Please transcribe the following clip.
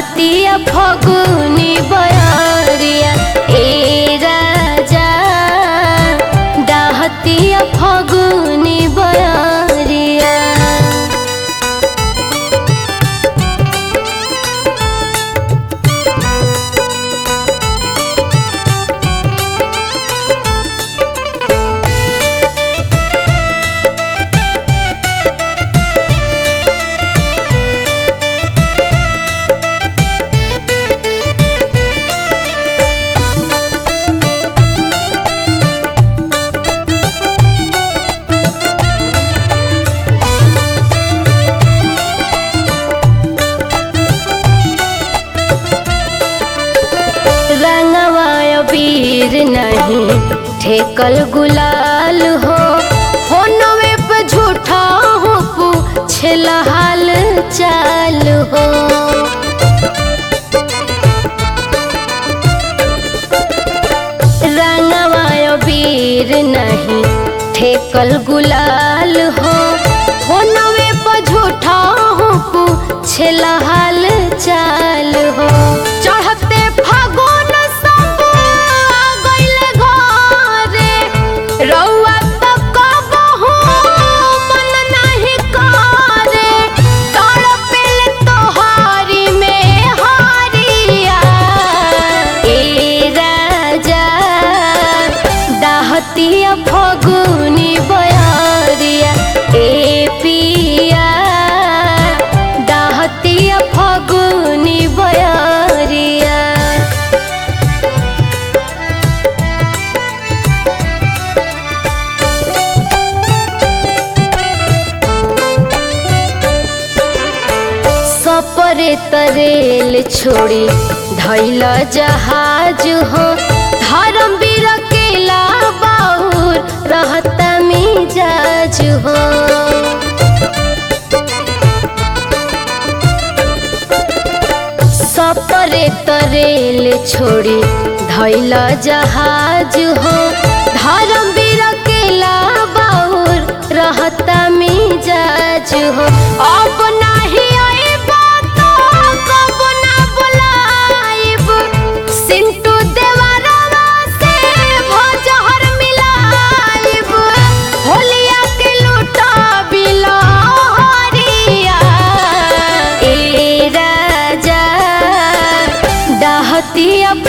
डाहतिया फगुनी बयरिया ए राजा डाहतिया फगुनी बयरिया। वीर नहीं ठेकल गुलाल हो होनवे पे झूठा हो पूछला हाल चाल हो। रंगवा वीर नहीं ठेकल गुलाल हो होनवे पे झूठा हो पूछला हाल चाल हो। चढ़ते फागुन रउआ तो कबहू मन नहीं करे तड़पेल तोहारी में हारिया ए राजा डाहतिया फगुनी बयरिया ए पिया डाहतिया फगुनी बयरिया। सपरे तरेल छोड़ी धैल जहाज हो धर्मवीर केला बाउर रहता मिजाज हो। सपरे तरेल छोड़ी धैल जहाज हो धर्मवीर केला बाउर रहता मिजाज हो। अब नहीं डाहतिया